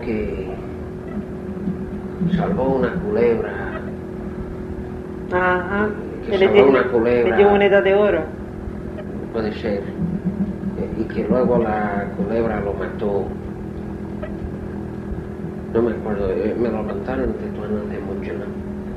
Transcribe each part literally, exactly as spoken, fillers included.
que salvó una culebra. Ajá. Que le, salvó le, una culebra. le dio moneda de oro. Puede ser. Y que luego la culebra lo mató. No me acuerdo, me lo contaron hace mucho, ¿no?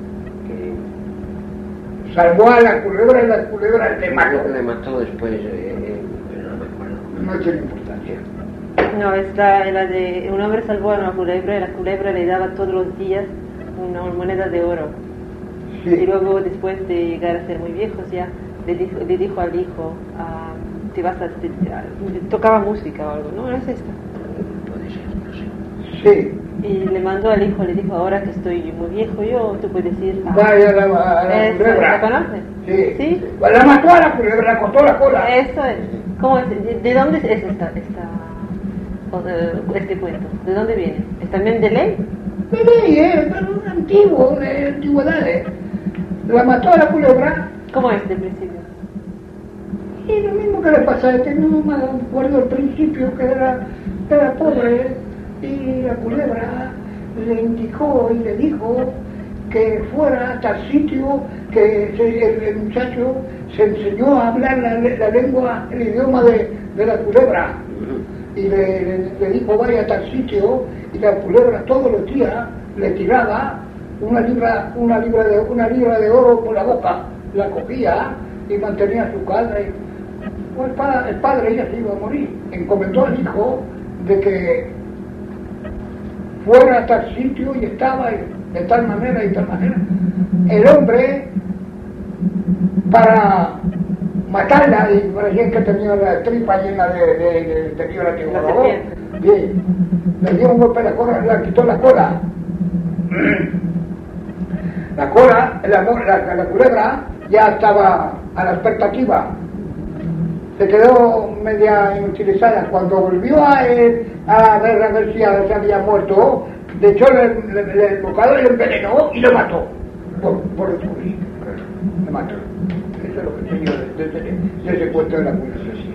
Que salvó a la culebra y la culebra le mató. Le mató después, eh, eh, pero no me acuerdo. No tiene importancia. No, esta era de un hombre salvó a una culebra y la culebra le daba todos los días una moneda de oro. Sí. Y luego después de llegar a ser muy viejos ya le dijo, le dijo al hijo, uh, te vas a, te, te, tocaba música o algo, ¿no? ¿No es esta? Puede ser, no sé. Sí. Y le mandó al hijo, le dijo, ahora que estoy muy viejo yo, tú puedes ir a... Vaya a la, a la Eso, culebra. ¿la conoces? Sí. ¿Sí? La mató a la culebra, la cortó la cola. Eso es. ¿Cómo es? ¿De, de dónde es esta, esta, este cuento? ¿De dónde viene? ¿Es también de ley? De ley, ¿eh? Pero antiguo, de antigüedades. La mató a la culebra. ¿Cómo es de principio? Y lo mismo que le pasa a este, no me acuerdo al principio, que era, era pobre, y la culebra le indicó y le dijo que fuera a tal sitio, que se, el, el muchacho se enseñó a hablar la, la lengua, el idioma de, de la culebra, y le, le, le dijo vaya a tal sitio, y la culebra todos los días le tiraba una libra, una libra de, una libra de oro por la boca, la cogía y mantenía su calda. Y, pues, el, padre, el padre ya se iba a morir, encomendó al hijo de que fuera a tal sitio y estaba de tal manera y tal manera. El hombre, para matarla, y parecía que tenía la tripa llena de, de, de, tenía la que bien, le dio un golpe a la cola, le quitó la cola. La cola, la, la, la culebra ya estaba a la expectativa. Se quedó media inutilizada. Cuando volvió a, él, a ver a ver si se había muerto, de hecho el, el, el bocado le envenenó y lo mató. Por, por descubrir. Lo mató. Eso es lo que tenía desde, desde ese cuento de la culebra.